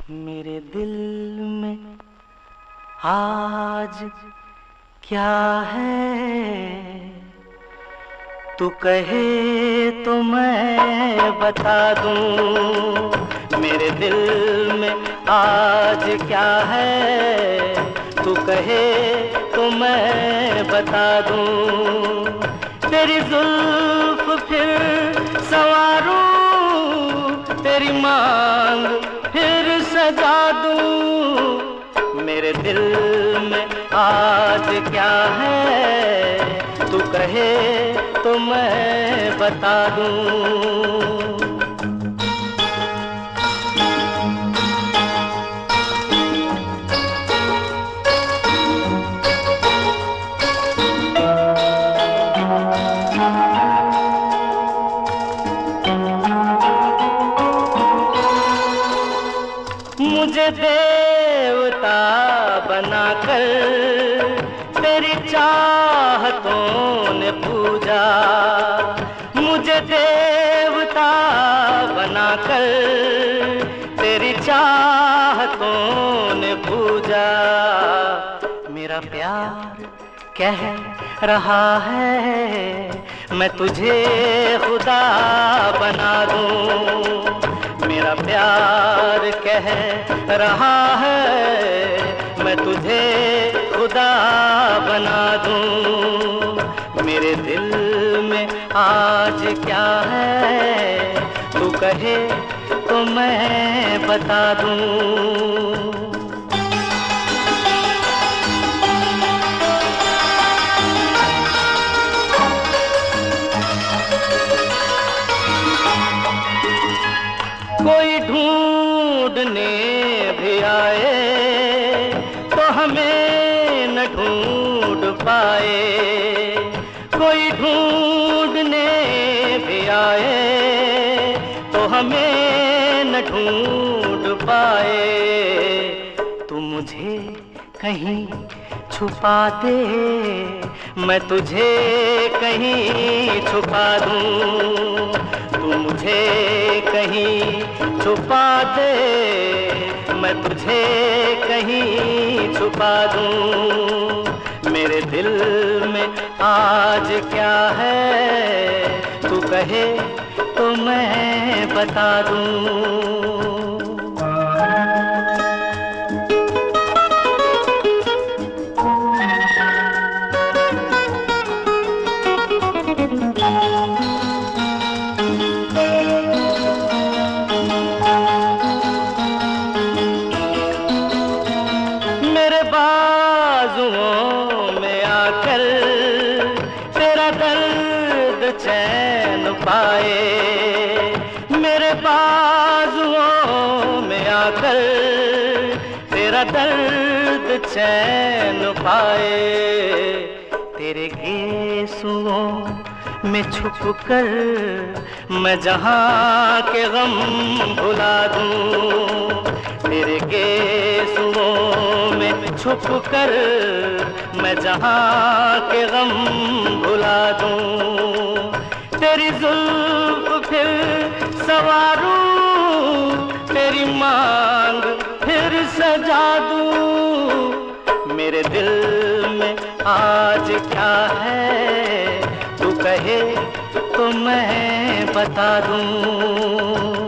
मेरे दिल में आज क्या है, तू कहे तो मैं बता दूं। मेरे दिल में आज क्या है, तू कहे तो मैं बता दूं। तेरी जुल्फ फिर संवारूं, तेरी मांग फिर सजा दूं। मेरे दिल में आज क्या है, तू कहे तो मैं बता दूं। मुझे देवता बनाकर तेरी चाहतों ने पूजा। मुझे देवता बनाकर तेरी चाहतों ने पूजा। मेरा प्यार कह रहा है, मैं तुझे खुदा बना दूं। मेरा प्यार कह रहा है, मैं तुझे खुदा बना दूं। मेरे दिल में आज क्या है, तू कहे तो मैं बता दूं। कोई ढूंढने भी आए तो हमें न ढूंढ पाए। कोई ढूंढने भी आए तो हमें न ढूंढ पाए। तू मुझे कहीं छुपा दे, मैं तुझे कहीं छुपा दूं। तू मुझे कहीं छुपा दे, मैं तुझे कहीं छुपा दूं। मेरे दिल में आज क्या है, तू कहे तो मैं बता दूं। बाजुओं में आकर तेरा दर्द चैन पाए। मेरे बाजुओं में आकर तेरा दर्द चैन पाए। तेरे गेसुओं में छुपकर मैं जहां के गम भुला दूं। तेरे गेसुओं में छुपकर मैं जहां के गम भुला दूं। तेरी जुल्फ फिर संवारूं, तेरी मांग फिर सजा दूं। मेरे दिल में आज क्या है, तू कहे तो मैं बता दूं।